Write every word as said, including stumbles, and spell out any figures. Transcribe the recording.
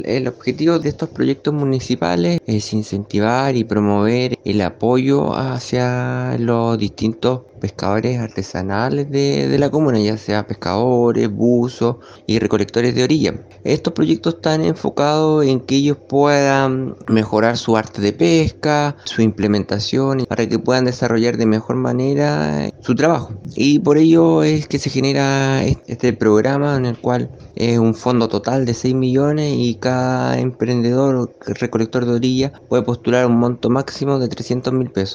El objetivo de estos proyectos municipales es incentivar y promover el apoyo hacia los distintos pescadores artesanales de, de la comuna, ya sea pescadores, buzos y recolectores de orilla. Estos proyectos están enfocados en que ellos puedan mejorar su arte de pesca, su implementación, para que puedan desarrollar de mejor manera su trabajo. Y por ello es que se genera este programa en el cual es un fondo total de seis millones y cada emprendedor o recolector de orilla puede postular un monto máximo de trescientos mil pesos.